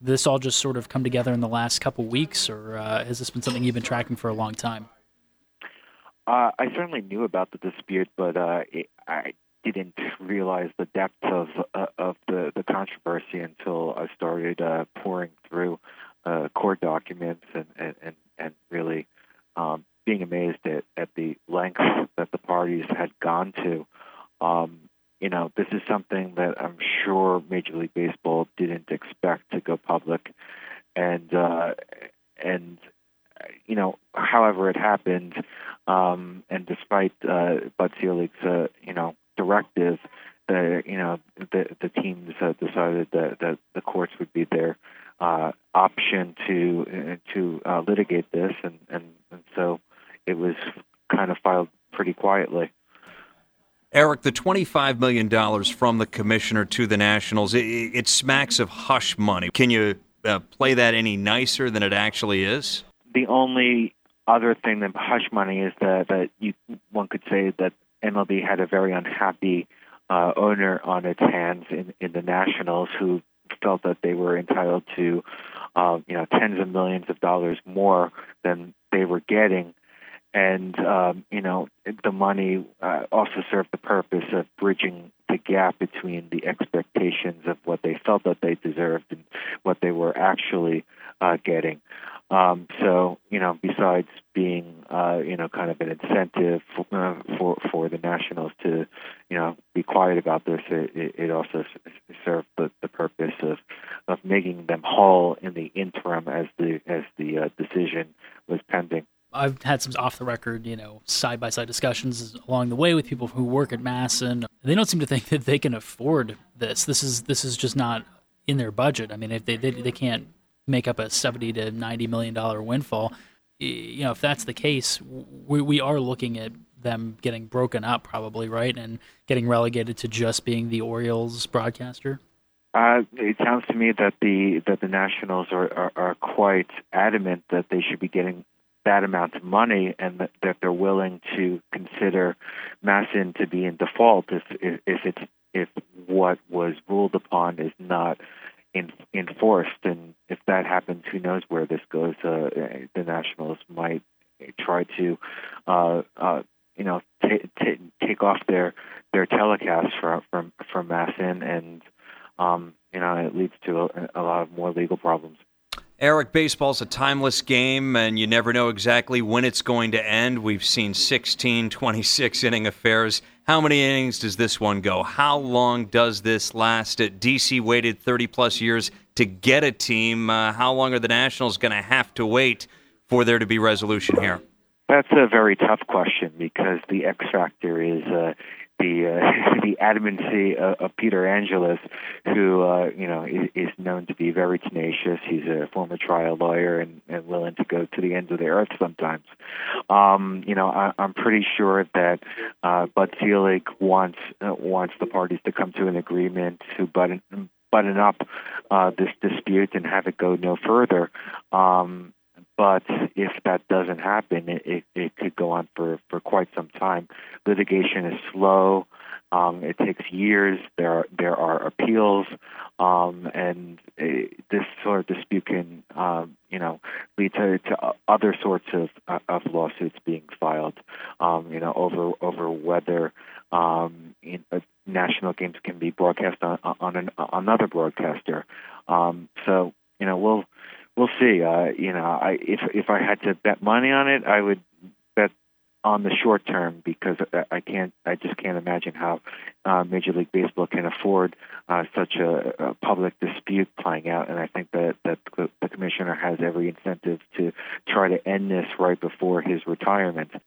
this all just sort of come together in the last couple weeks, or has this been something you've been tracking for a long time? I certainly knew about the dispute, but I didn't realize the depth of the controversy until I started pouring through court documents and really being amazed at the lengths that the parties had gone to. This is something that I'm sure Major League Baseball didn't expect to go public, and however it happened, and despite Bud Selig's directive, the teams decided that the courts would be their option to litigate this, and so it was kind of filed pretty quietly. Eric, the $25 million from the commissioner to the Nationals, it smacks of hush money. Can you play that any nicer than it actually is? The only other thing than hush money is that one could say that MLB had a very unhappy owner on its hands in the Nationals, who felt that they were entitled to tens of millions of dollars more than they were getting. And, the money also served the purpose of bridging the gap between the expectations of what they felt that they deserved and what they were actually getting. Besides being, kind of an incentive for the Nationals to, be quiet about this, it also served the purpose of making them whole in the interim as the decision was pending. I've had some off-the-record, side-by-side discussions along the way with people who work at MASN. They don't seem to think that they can afford this. This is just not in their budget. I mean, if they can't make up a $70 to $90 million windfall, if that's the case, we are looking at them getting broken up probably, right, and getting relegated to just being the Orioles broadcaster. It sounds to me that the Nationals are quite adamant that they should be getting that amount of money, and that they're willing to consider MASN to be in default if what was ruled upon is not enforced. And if that happens, who knows where this goes? The Nationals might try to take off their telecast from MASN, and it leads to a lot of more legal problems. Eric, baseball's a timeless game, and you never know exactly when it's going to end. We've seen 16, 26-inning affairs. How many innings does this one go? How long does this last? DC waited 30-plus years to get a team. How long are the Nationals going to have to wait for there to be resolution here? That's a very tough question, because the X factor is the adamancy of Peter Angelos, who is known to be very tenacious. He's a former trial lawyer and willing to go to the ends of the earth sometimes. I'm pretty sure that Bud Selig wants the parties to come to an agreement to button up this dispute and have it go no further. But if that doesn't happen, it could go on for quite some time. Litigation is slow. It takes years. There are appeals, and this sort of dispute can lead to other sorts of lawsuits being filed. Over whether national games can be broadcast on another broadcaster. We'll see. If I had to bet money on it, I would bet on the short term, because I just can't imagine how Major League Baseball can afford such a public dispute playing out. And I think that the commissioner has every incentive to try to end this right before his retirement.